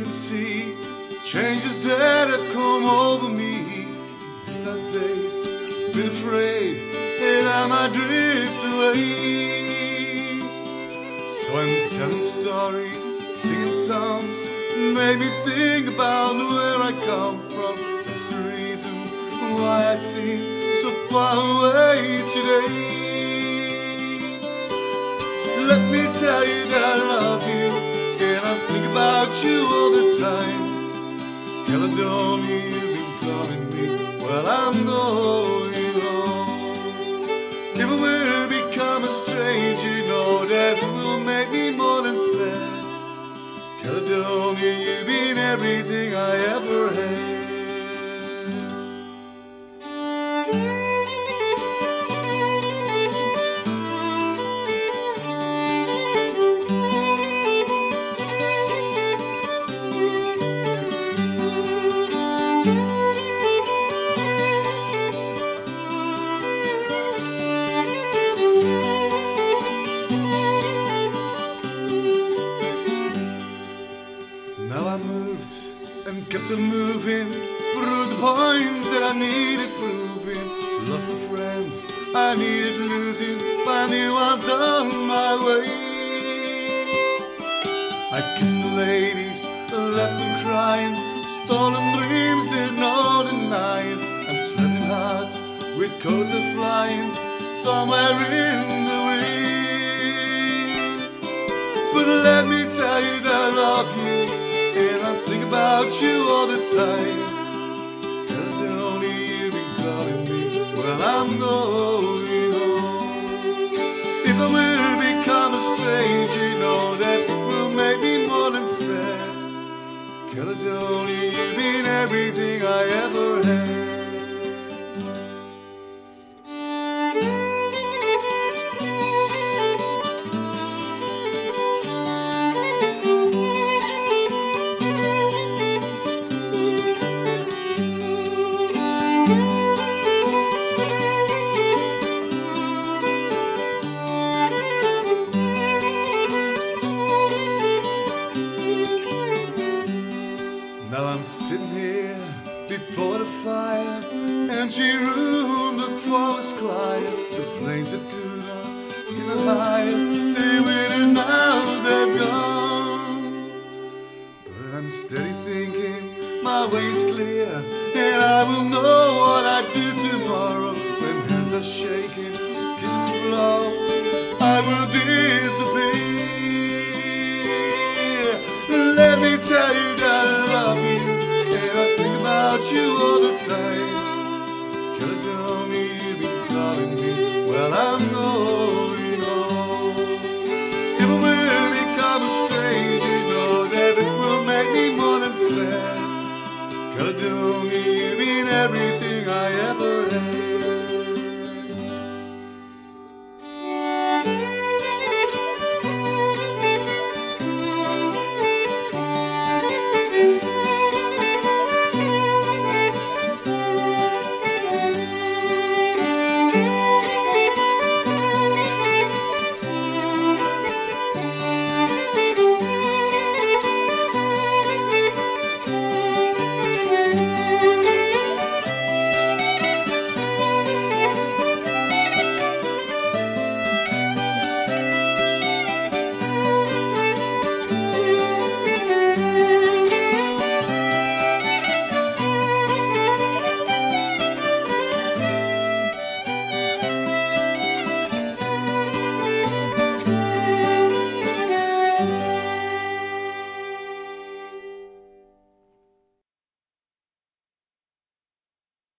can see changes that have come over me these last days. Been afraid that I might drift away, so I'm telling stories, singing songs, made me think about where I come from. That's the reason why I seem so far away today. Let me tell you that I love you, and I think about you all the time. Caledonia, you've been calling me while I'm going home. If I will become a stranger, you know that will make me more than sad. Caledonia, you've been everything I ever had. Now I moved and kept on moving through the points that I needed proving. Lost the friends I needed losing, find new ones on my way. I kissed the ladies, left them crying, stolen dreams, did no denying. I'm traveling hard with coats of flying somewhere in the wind. But let me tell you that I love you, and I think about you all the time. Caledonia, you've been calling me while I'm going home. If I will become a stranger, you know that will make me more than sad. Caledonia, you've been everything I ever had. Now I'm sitting here before the fire, empty room, the floor was quiet. The flames that could up, getting higher, they waited, now they've gone. But I'm steady thinking, my way's clear, and I will know what I do tomorrow. When hands are shaking, kisses flow, I will disappear. Let me tell you that I love you, and I think about you all the time. Caledonia, you've been calling me while